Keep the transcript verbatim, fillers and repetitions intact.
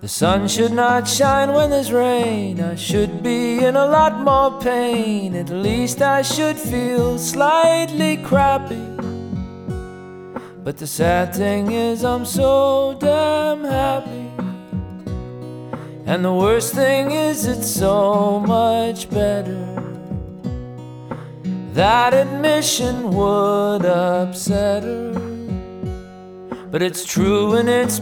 The sun should not shine when there's rain. I should be in a lot more pain. At least I should feel slightly crappy. But the sad thing is I'm so damn happy. And the worst thing is it's so much better. That admission would upset her, but it's true and it's